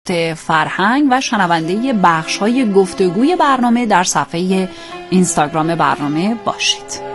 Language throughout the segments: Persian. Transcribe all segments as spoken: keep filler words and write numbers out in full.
فرهنگ و شنونده بخش‌های گفتگوی برنامه در صفحه اینستاگرام برنامه باشید.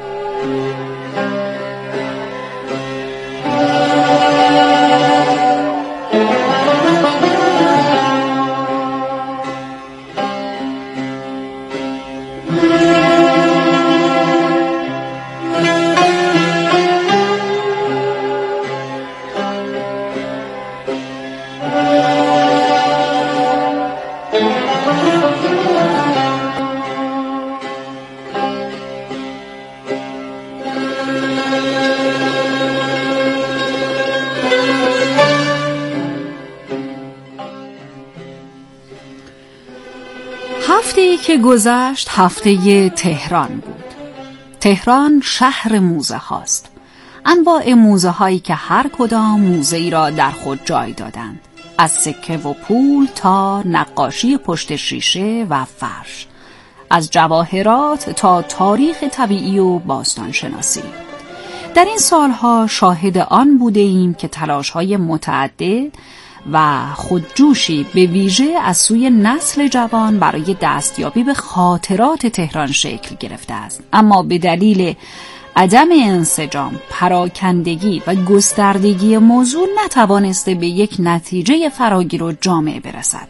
هفته‌ای که گذشت هفته تهران بود. تهران شهر موزه هاست. انواع موزه هایی که هر کدام موزه‌ای را در خود جای دادند. از سکه و پول تا نقاشی پشت شیشه و فرش. از جواهرات تا تاریخ طبیعی و باستانشناسی. در این سالها شاهد آن بوده ایم که تلاش‌های متعدد و خودجوشی به ویژه از سوی نسل جوان برای دستیابی به خاطرات تهران شکل گرفته است، اما به دلیل عدم انسجام، پراکندگی و گستردگی موضوع نتوانسته به یک نتیجه فراگیر و جامع برسد.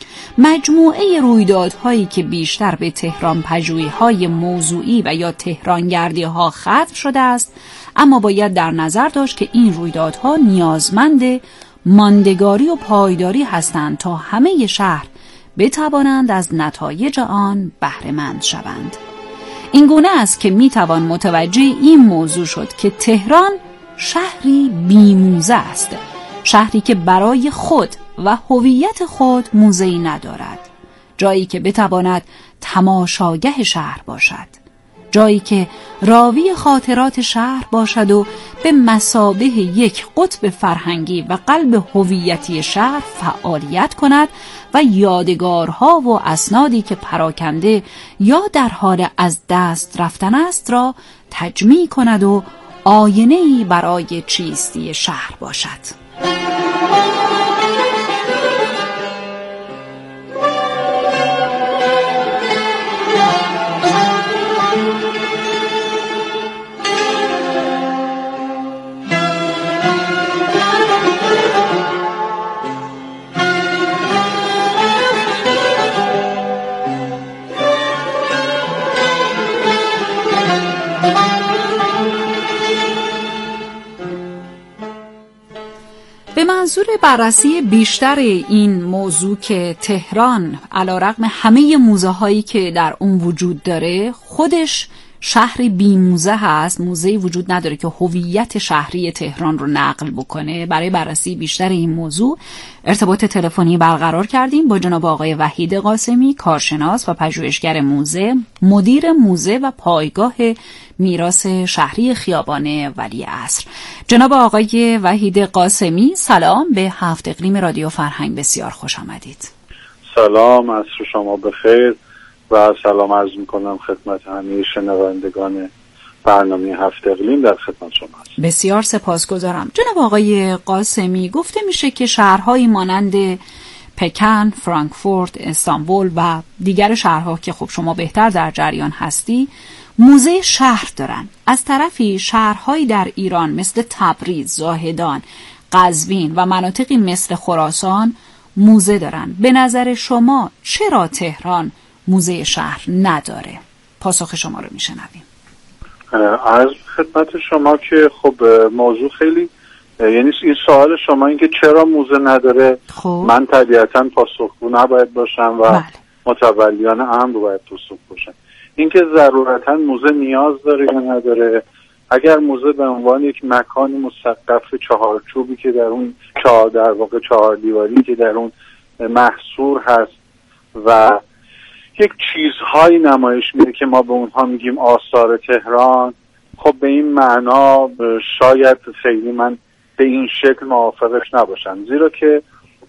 مجموعه رویدادهایی که بیشتر به تهران پژوهی‌های موضوعی و یا تهرانگردی‌ها ختم شده است، اما باید در نظر داشت که این رویدادها نیازمند ماندگاری و پایداری هستند تا همه شهر بتوانند از نتایج آن بهره مند شوند. این گونه است که میتوان متوجه این موضوع شد که تهران شهری بیموزه است، شهری که برای خود و هویت خود موزه‌ای ندارد، جایی که بتواند تماشاگاه شهر باشد، جایی که راوی خاطرات شهر باشد و به مثابه یک قطب فرهنگی و قلب هویتی شهر فعالیت کند و یادگارها و اسنادی که پراکنده یا در حال از دست رفتن است را تجمیع کند و آینه‌ای برای چیستی شهر باشد. به منظور بررسی بیشتر این موضوع که تهران علیرغم همه موزه هایی که در اون وجود داره خودش شهری بی موزه هست، موزه‌ای وجود نداره که هویت شهری تهران رو نقل بکنه، برای بررسی بیشتر این موضوع ارتباط تلفنی برقرار کردیم با جناب آقای وحید قاسمی، کارشناس و پژوهشگر موزه، مدیر موزه و پایگاه میراث شهری خیابان ولیعصر. جناب آقای وحید قاسمی، سلام، به هفت اقلیم رادیو فرهنگ بسیار خوش آمدید. سلام، عصر شما بخیر و سلام عرض میکنم خدمت همه شنوندگان برنامه هفت اقلیم، در خدمت شما هست. بسیار سپاسگزارم. جناب آقای قاسمی، گفته میشه که شهرهایی مانند پکن، فرانکفورت، استانبول و دیگر شهرها که خب شما بهتر در جریان هستی موزه شهر دارن. از طرفی شهرهایی در ایران مثل تبریز، زاهدان، قزوین و مناطقی مثل خراسان موزه دارن. به نظر شما چرا تهران موزه شهر نداره؟ پاسخ شما رو میشنویم. از خدمت شما که خب موضوع خیلی، یعنی این سوال شما این که چرا موزه نداره، خوب. من طبیعتاً پاسخگو نباید باشم و بله. متولیان امر باید پاسخ باشم. این که ضرورتاً موزه نیاز داره یا نداره، اگر موزه به عنوان یک مکان مسقف چهارچوبی که در اون چهار در واقع چهار دیواری که در اون محصور هست و یک چیزهایی نمایش میده که ما به اونها میگیم آثار تهران، خب به این معنا شاید خیلی من به این شکل موافقش نباشم، زیرا که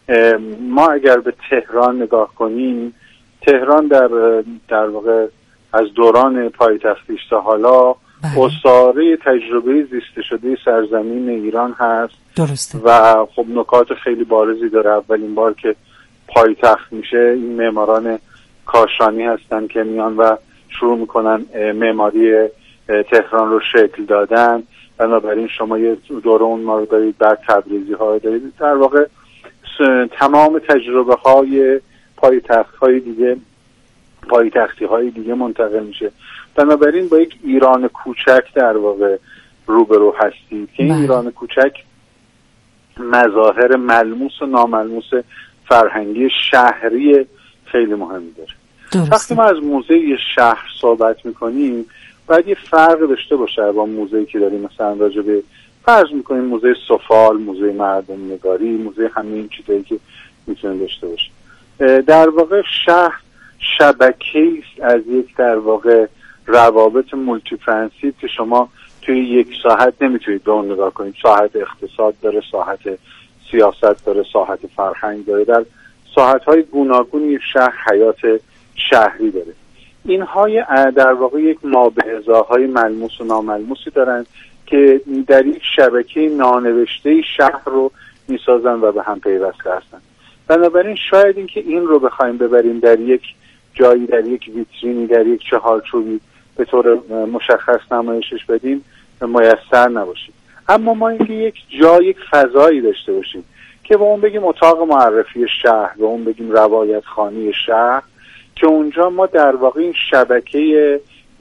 ما اگر به تهران نگاه کنیم، تهران در در واقع از دوران پایتختیش تا حالا اسطوره تجربه زیسته شده سرزمین ایران هست. درسته. و خب نکات خیلی بارزی داره. اولین بار که پایتخت میشه، این معماران کاشانی هستن که میان و شروع میکنن معماری تهران رو شکل دادن. بنابراین شما یه دوره اون ما رو دارید، بعد تبریزی ها دارید، در واقع تمام تجربه های پایتخت های دیگه پایتختی های دیگه منتقل میشه. بنابراین با یک ایران کوچک در واقع روبرو هستید که این ایران کوچک مظاهر ملموس و ناملموس فرهنگی شهری خیلی مهمی داره. درسته. وقتی ما از موزه شهر صحبت میکنیم باید یه فرق داشته باشه با موزه‌ای که داریم مثلا راجع به فرض میکنیم موزه سفال، موزه مردم نگاری، موزه همین چیزایی که میتونه داشته باشه. در واقع شهر شبکه‌ای است از یک در واقع روابط مولتی فرنسیت که شما توی یک ساحت نمیتونید به اون نگاه کنید. ساحت اقتصاد داره، ساحت سیاست داره، ساحت فرهنگ داره. در ساحت‌های گوناگون یک شهر حیات شهری داره. اینها در واقع یک مابعضاهای ملموس و ناملموسی دارن که در یک شبکه نانوشته شهر رو میسازن و به هم پیوسته هستن. بنابراین شاید این که این رو بخوایم ببریم در یک جایی، در یک ویترینی، در یک چهارچوبی به طور مشخص نمایشش بدیم میسر نباشیم. اما ما اینکه یک جای، یک فضایی داشته باشیم که به اون بگیم اتاق معرفی شهر، به اون بگیم روایت خانی شهر، که اونجا ما در واقع این شبکه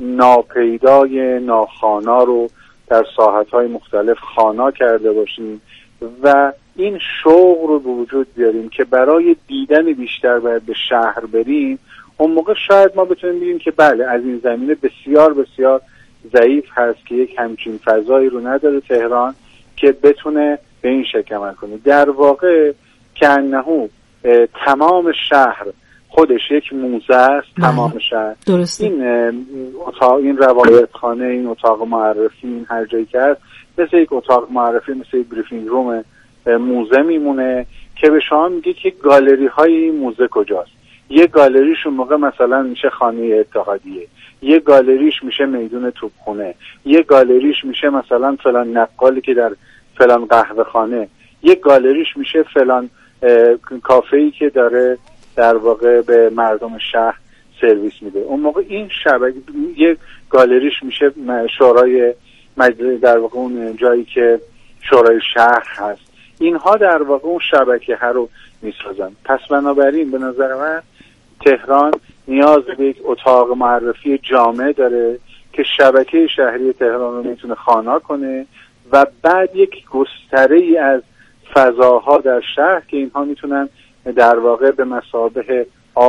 ناپیدای ناخوانا رو در ساحت‌های مختلف خوانا کرده باشیم و این شوق رو به وجود بیاریم که برای دیدن بیشتر باید به شهر بریم. اون موقع شاید ما بتونیم بگیم که بله، از این زمینه بسیار بسیار ضعیف هست که یک همچین فضایی رو نداره تهران که بتونه به این شکل عمل کنه. در واقع کانه تمام شهر خودش یک موزه است. تمام شهر درسته. این اتاق، این روایت خانه، این اتاق معرفی، این هر جایی که هست مثل یک اتاق معرفی، مثل یک بریفینگ روم موزه میمونه که به شما میگه که گالری های این موزه کجاست. یه گالریش اون موقع مثلا میشه خانه اتحادیه، یه گالریش میشه میدون توپخونه، یه گالریش میشه مثلا فلان نقالی که در فلان قهوه خانه، یه گالریش میشه فلان کافه‌ای که داره در واقع به مردم شهر سرویس میده. اون موقع این شبکه یک گالریش میشه شورای مجلس، در واقع اون جایی که شورای شهر هست. اینها در واقع اون شبکه ها رو میسازن. پس بنابراین به نظر من تهران نیاز به یک اتاق معرفی جامع داره که شبکه شهری تهران رو میتونه خوانا کنه و بعد یک گستره ای از فضاها در شهر که اینها میتونن در واقع به مثابه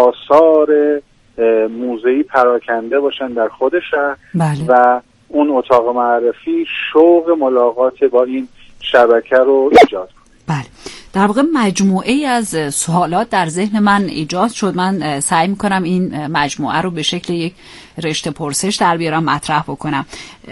آثار موزه‌ای پراکنده باشن در خود شهر. بله. و اون اتاق معرفی شوق ملاقات با این شبکه رو ایجاد کنه. بله. در واقع مجموعه ای از سوالات در ذهن من ایجاد شد. من سعی میکنم این مجموعه رو به شکل یک رشته پرسش در بیارم، مطرح بکنم.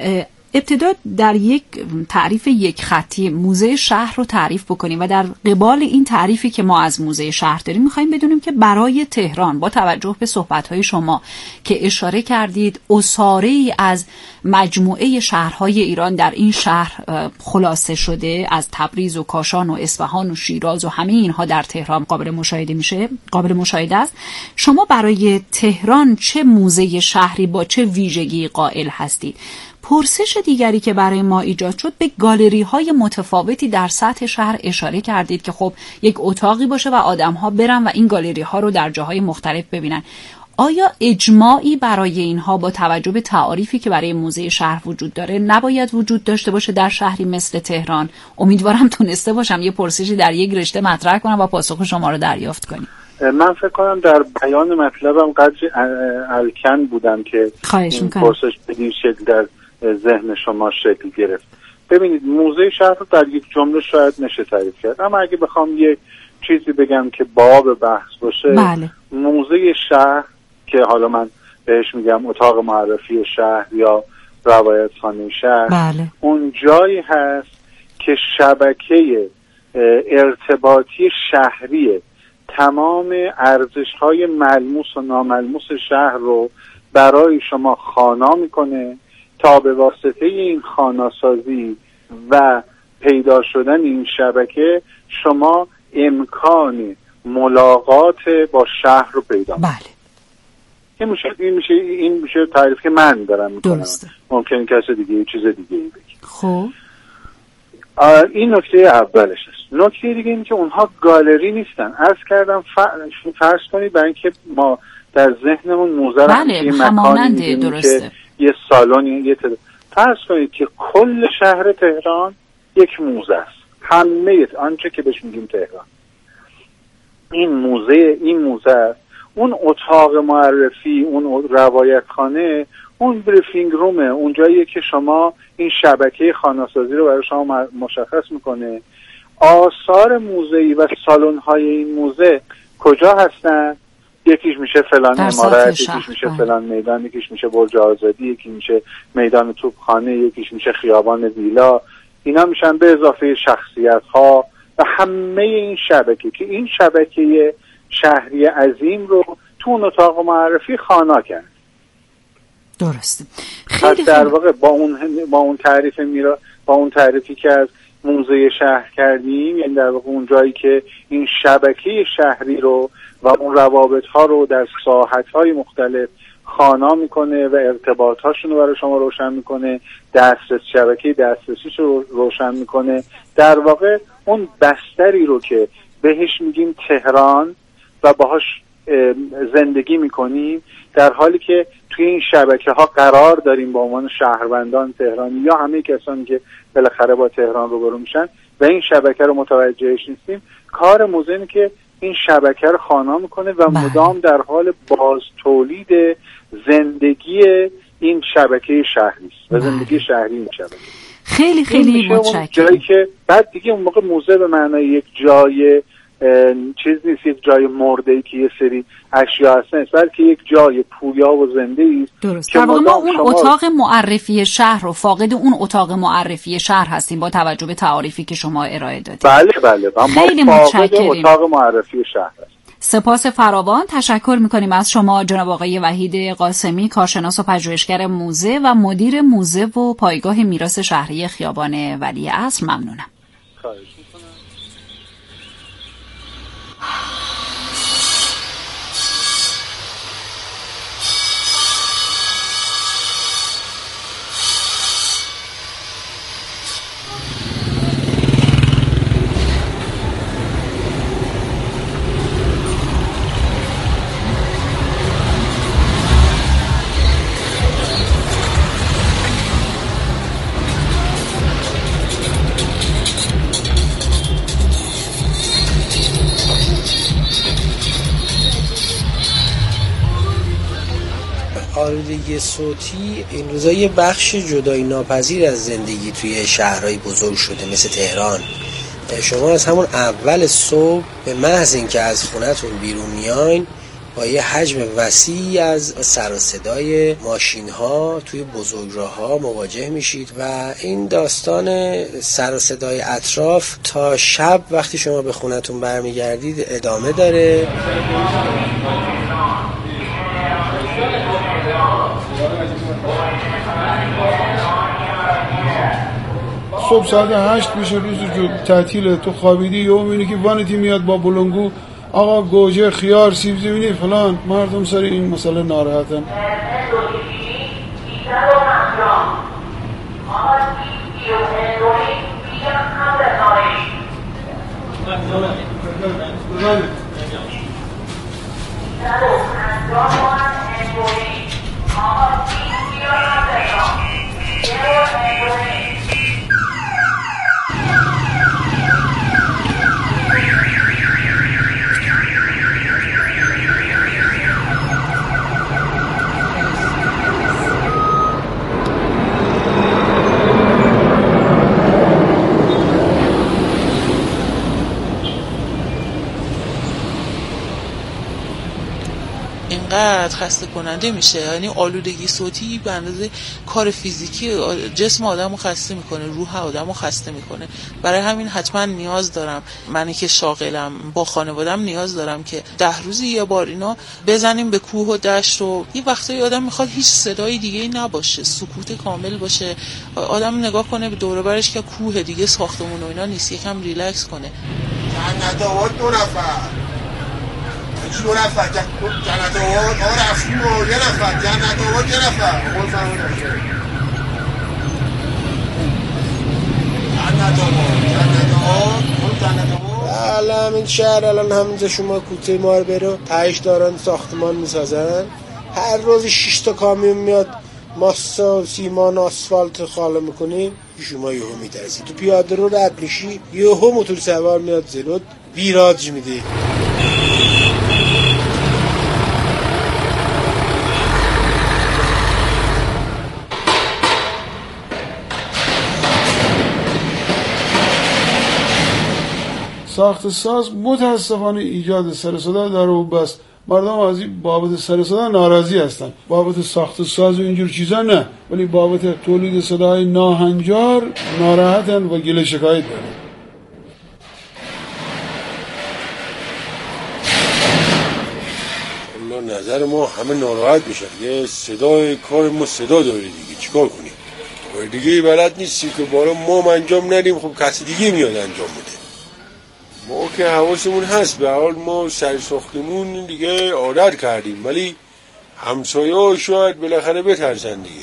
ابتدا در یک تعریف یک خطی موزه شهر رو تعریف بکنیم و در قبال این تعریفی که ما از موزه شهر داریم میخوایم بدونیم که برای تهران با توجه به صحبت‌های شما که اشاره کردید اساره‌ای از مجموعه شهرهای ایران در این شهر خلاصه شده، از تبریز و کاشان و اصفهان و شیراز و همه اینها در تهران قابل مشاهده میشه، قابل مشاهده است. شما برای تهران چه موزه شهری با چه ویژگی قائل هستید؟ پرسش دیگری که برای ما ایجاد شد، به گالری های متفاوتی در سطح شهر اشاره کردید که خب یک اتاقی باشه و آدم ها برن و این گالری ها رو در جاهای مختلف ببینن. آیا اجماعی برای اینها با توجه به تعاریفی که برای موزه شهر وجود داره نباید وجود داشته باشه در شهری مثل تهران؟ امیدوارم تونسته باشم یه پرسشی در یک رشته مطرح کنم و پاسخ شما رو دریافت کنیم. من فکر کنم در بیان مطلبم قدری الکن بودم که این پرسش به این شکل در ذهن شما شکل گرفت. ببینید، موزه شهر رو در یک جمله شاید نشه تعریف کرد، اما اگه بخوام یک چیزی بگم که باب بحث باشه، بله. موزه شهر که حالا من بهش میگم اتاق معرفی شهر یا روایت خانه شهر، بله. اون جایی هست که شبکه ارتباطی شهری تمام ارزش‌های ملموس و ناملموس شهر رو برای شما خوانا میکنه تا به واسطه این خاناسازی و پیدا شدن این شبکه شما امکان ملاقات با شهر رو پیدا میکنه. بله. این میشه این میشه این میشه تعریف که من دارم میکنم. درسته. ممکنه کسی دیگه یه چیز دیگه ای بگه. خب این نکته اولش است. نکته دیگه این که اونها گالری نیستن. عرض کردم فرض کنید برای اینکه ما در ذهنمون موزه رو بله هماننده درسته یه سالن یه تد... فرض کنید که کل شهر تهران یک موزه است. همه آنچه که بهش میگیم تهران این موزه این موزه اون اتاق معرفی، اون روایت خانه، اون بریفینگ رومه، اون جاییه که شما این شبکه خانه‌سازی رو برای شما مشخص میکنه. آثار موزه‌ای و سالن‌های این موزه کجا هستن؟ یکیش میشه فلان عمارت، یکیش میشه فلان میدان، یکیش میشه برج آزادی، یکی میشه میدان توپخانه، یکیش میشه خیابان ویلا. اینا میشن به اضافه شخصیت‌ها و همه این شبکه که این شبکه شهری عظیم رو تو اون اتاق معرفی خانا کرد. درسته. خیلی در واقع با اون با اون تعریف میرا با اون تعریفی که از موزه شهر کردیم، یعنی در واقع اون جایی که این شبکه شهری رو و اون روابط ها رو در ساحت های مختلف خانا میکنه و ارتباط هاشون رو برای شما روشن میکنه، دسترس شبکه دسترسیش رو روشن میکنه. در واقع اون بستری رو که بهش میگیم تهران و باهاش زندگی میکنیم، در حالی که توی این شبکه ها قرار داریم با عنوان شهروندان تهرانی یا همه کسانی که بالاخره با تهران روبرو میشن و این شبکه رو متوجهش نیستیم، کار موزه اینه که این شبکه رو خانا میکنه و مدام در حال باز تولید زندگی این شبکه شهری است و زندگی شهری این شبکه. خیلی خیلی متشکرم. جایی که بعد دیگه اون موقع موزه به معنای یک جای چیز نیست، یک جای مرده‌ای که یه سری اشیا هستن، بلکه یک جای پویا و زنده‌ای است. درست. در واقع ما اون شما... اتاق معرفی شهر رو فاقد اون اتاق معرفی شهر هستیم با توجه به تعاریفی که شما ارائه دادید. بله بله. خیلی متشکریم. اتاق معرفی شهر هست. سپاس فراوان. تشکر می‌کنیم از شما جناب آقای وحید قاسمی، کارشناس و پژوهشگر موزه و مدیر موزه و پایگاه میراث شهری خیابان ولیعصر. ممنونم. خواهش. آلودگی صوتی این روزا یه بخش جدایی ناپذیر از زندگی توی شهرهای بزرگ شده مثل تهران. شما از همون اول صبح به محض اینکه از خونتون بیرون میاین با یه حجم وسیعی از سر و صدای ماشین‌ها توی بزرگراه‌ها مواجه میشید و این داستان سر و صدای اطراف تا شب وقتی شما به خونتون برمیگردید ادامه داره. صبح ساعت هشت میشه، روز تعطیله، تو خوابیدی یهو میبینی که وانتی میاد با بلنگو آقا گوجه، خیار، سیب زمینی فلان. مردم سر این مسئله ناراحتن. اینقدر خسته کننده میشه. یعنی آلودگی صوتی به اندازه کار فیزیکی جسم آدمو خسته میکنه، روح آدمو خسته میکنه. برای همین حتما نیاز دارم، منی که شاغلم با خانوادم نیاز دارم که ده روزی یه بار اینا بزنیم به کوه و دشت و یه وقتایی آدم میخواد هیچ صدای دیگه نباشه، سکوت کامل باشه، آدم نگاه کنه به دور و برش که کوه دیگه، ساختمون و اینا نیست، یکم ریلکس کنه. چند نداوت دو نفر دو نفر جنت آباد آقا رفتیم و یه نفر جنت آباد یه نفر قول فرمودن جنت آباد جنت آباد جنت آباد. بله همین شهر الان همینجا شما کوچه مار برو تهش دارن ساختمان میسازن، هر روز شش تا کامیون میاد ماسا سیمان آسفالت خاله میکنی، شما یهو میترسی تو پیاده رو رد میشی یهو موتور سوار میاد جلوت ویراج میده. ساخت ساز متاسفانه ایجاد سر صدا در او بس مردم از این بابت سر صدا ناراضی هستن، بابت ساخت ساز و اینجور چیزا نه، ولی بابت تولید صدای ناهنجار ناراحتن و گله شکایت دارن. والله نظر ما همه ناراحت میشن، یه صدای کار ما صدا داره دیگه، چیکار کنیم؟ کار دیگه بلد نیستیم که بالا ما انجام ندیم، خب کسی دیگه میاد انجام بده. ما که حواسمون هست، به حال ما سر ساختمون دیگه عادت کردیم، ولی همسایه ها شاید بالاخره بترسن دیگه.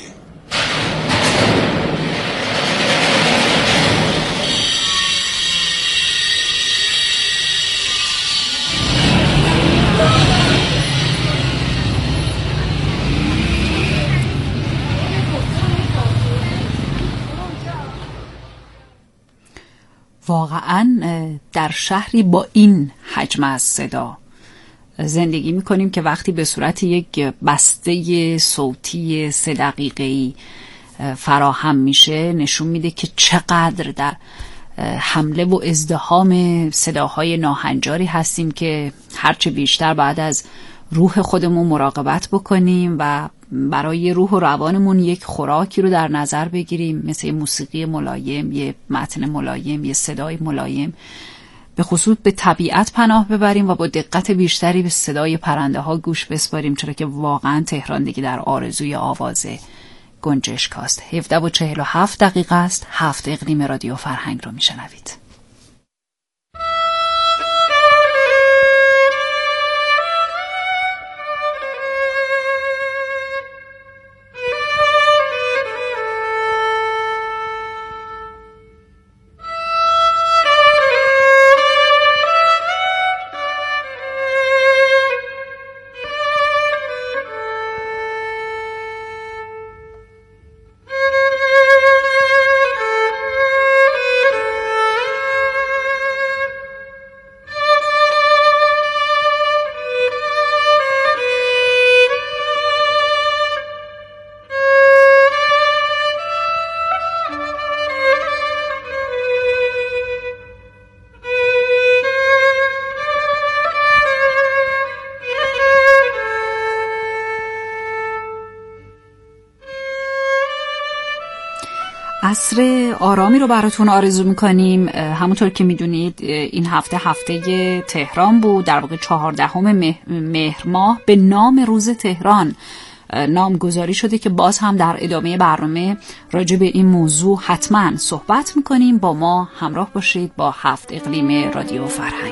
واقعا در شهری با این حجم از صدا زندگی میکنیم که وقتی به صورت یک بسته صوتی سه دقیقه‌ای فراهم میشه نشون میده که چقدر در حمله و ازدحام صداهای ناهنجاری هستیم که هرچه بیشتر بعد از روح خودمون مراقبت بکنیم و برای روح و روانمون یک خوراکی رو در نظر بگیریم، مثل یه موسیقی ملایم، یه متن ملایم، یه صدای ملایم، به خصوص به طبیعت پناه ببریم و با دقت بیشتری به صدای پرنده ها گوش بسپاریم، چرا که واقعا تهران دیگه در آرزوی آواز گنجشکاست. هفده و چهل و هفت دقیقه است. هفت اقلیم رادیو فرهنگ رو میشنوید. عصر آرامی رو براتون آرزو میکنیم. همونطور که میدونید این هفته هفته تهران بود، در واقع چهاردهم مهر ماه به نام روز تهران نامگذاری شده که باز هم در ادامه برنامه راجع به این موضوع حتما صحبت میکنیم. با ما همراه باشید با هفت اقلیم رادیو فرهنگ.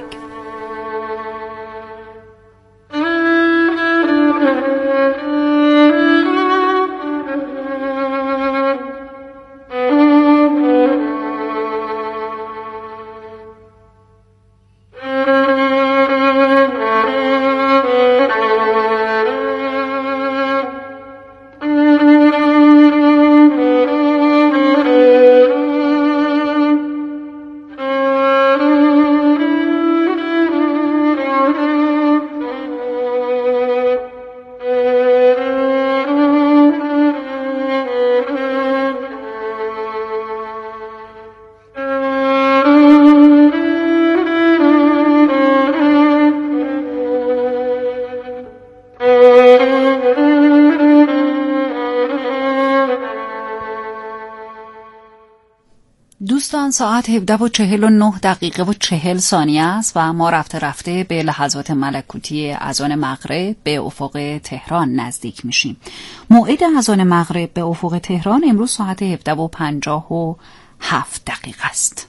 دوستان ساعت هفده و چهل و نه دقیقه و چهل ثانیه است و ما رفته رفته به لحظات ملکوتی اذان مغرب به افق تهران نزدیک میشیم. موعد اذان مغرب به افق تهران امروز ساعت هفده و پنجاه و هفت دقیقه است.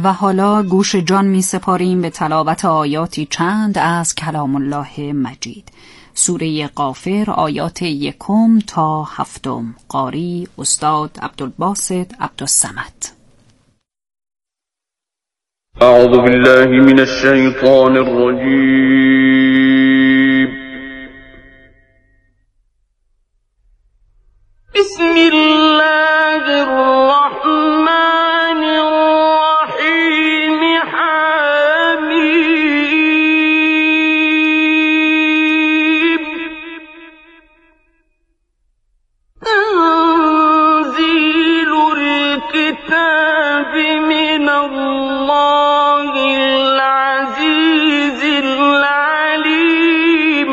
و حالا گوش جان می سپاریم به تلاوت آیاتی چند از کلام الله مجید. سوره غافر آیات یکم تا هفتم. قاری استاد عبدالباسط عبدالصمد. اعوذ بالله من الشیطان الرجیم. بسم الله الرحمن الرحیم. حمیم. تنزیل الكتاب من الله العزیز العلیم.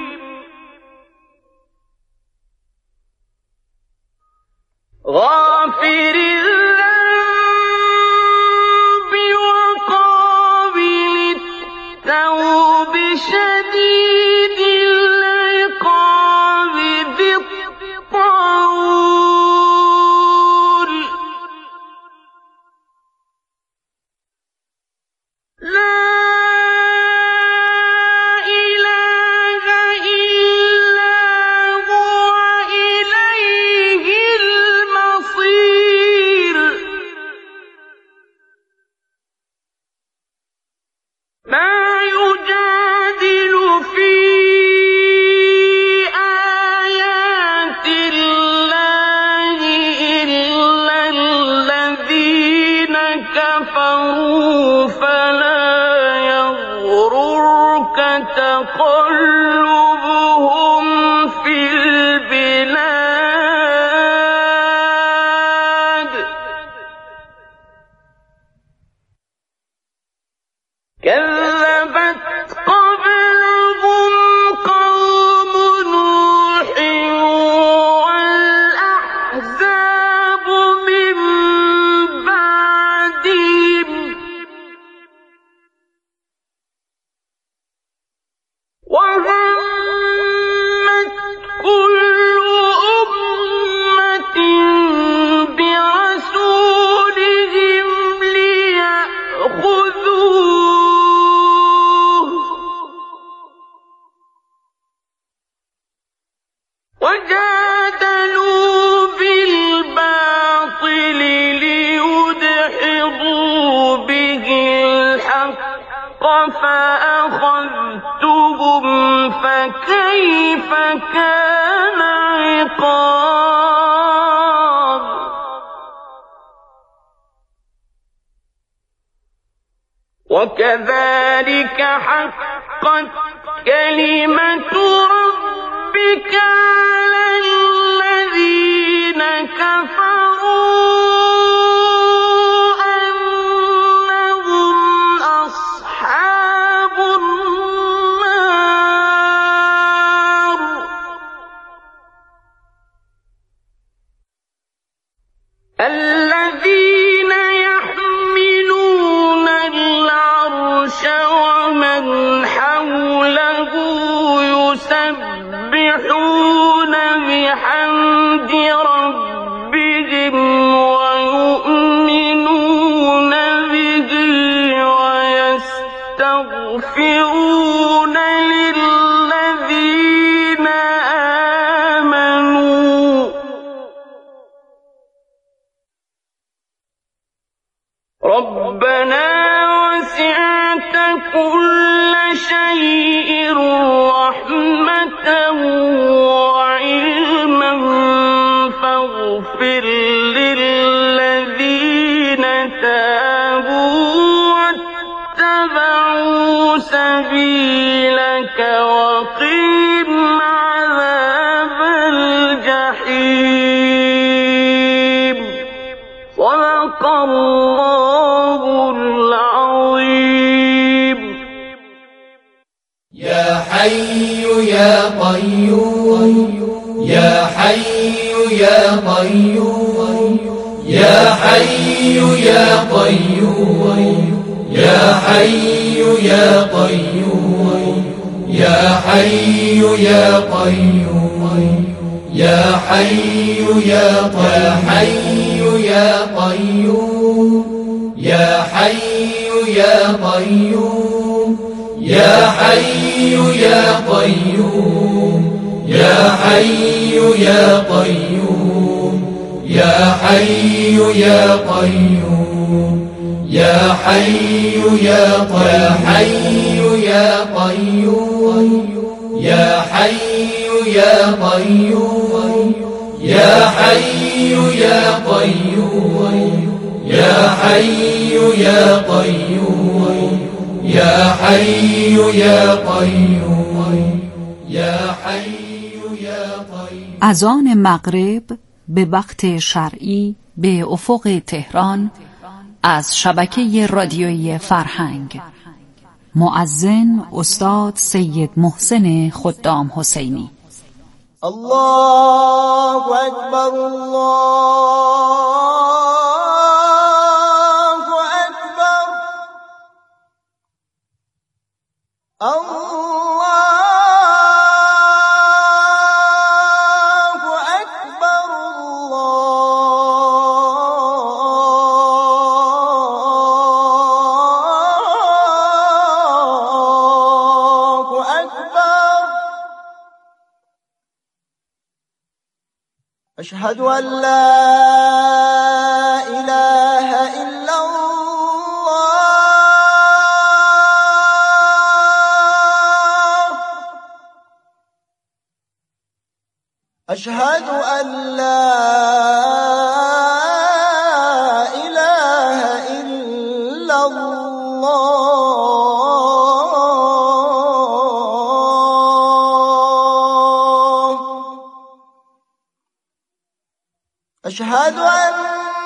غافر الذنب وقابل التوب شديد العقاب ذي الطول. لا تقلبهم في البلاد. كذبت قبلهم قوم نوح والأحزاب من بعدهم. وهمت كل أمة برسولهم ليأخذوه وجادلوا بالباطل ليدحضوا به الحق فأخذتهم فكيف كان عقاب. وكذلك حقت كلمة ربك على الذين كفروا الذين يحملون العرش ومن حوله يسبحون بحمد ربهم ويؤمنون به ويستغفرون للذين آمنوا ربنا وسعت كل شيء رحمة وعلما فاغفر للذين تابوا واتبعوا سبيلك وقهم عذاب الجحيم. صدق الله العظيم. يا حي يا قيوم يا حي يا قيوم يا حي يا قيوم يا حي يا قيوم يا حي يا قيوم يا حي يا قيوم يا حي يا قيوم يا حي يا قيوم يا حي يا قيوم يا حي يا قيوم يا حي يا قيوم يا حي يا قيوم يا قيوم يا حي يا قيوم يا حي يا قيوم يا حي يا قيوم يا حي يا قيوم يا حي يا قيوم. اذان مغرب به وقت شرعی به افق تهران از شبکه رادیویی فرهنگ. مؤذن استاد سید محسن خدام حسینی. الله اکبر الله اکبر الله اکبر الله اکبر. أشهد أن لا إله إلا الله أشهد أن لا إله إلا الله أشهد أن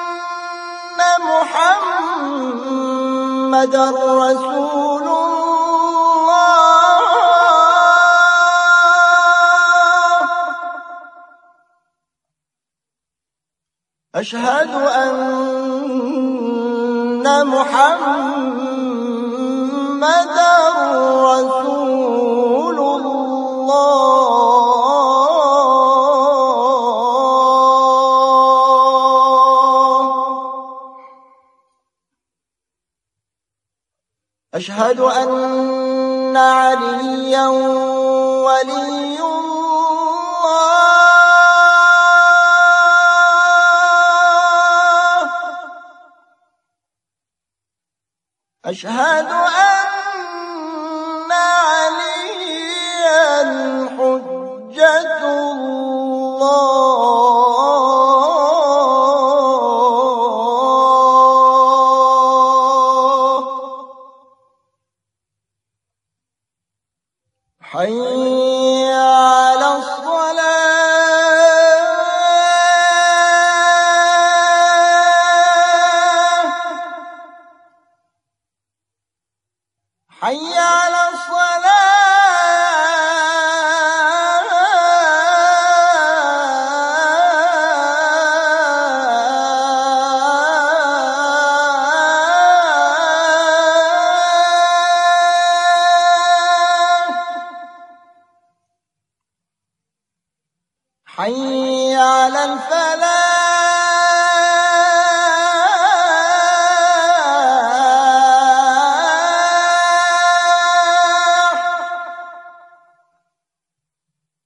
محمدًا رسول الله أشهد أن محمدًا رسول الله أشهد أن عليا ولي الله أشهد أن عليا حجة الله حي على الصلاة حي على الصلاة حي على الفلاح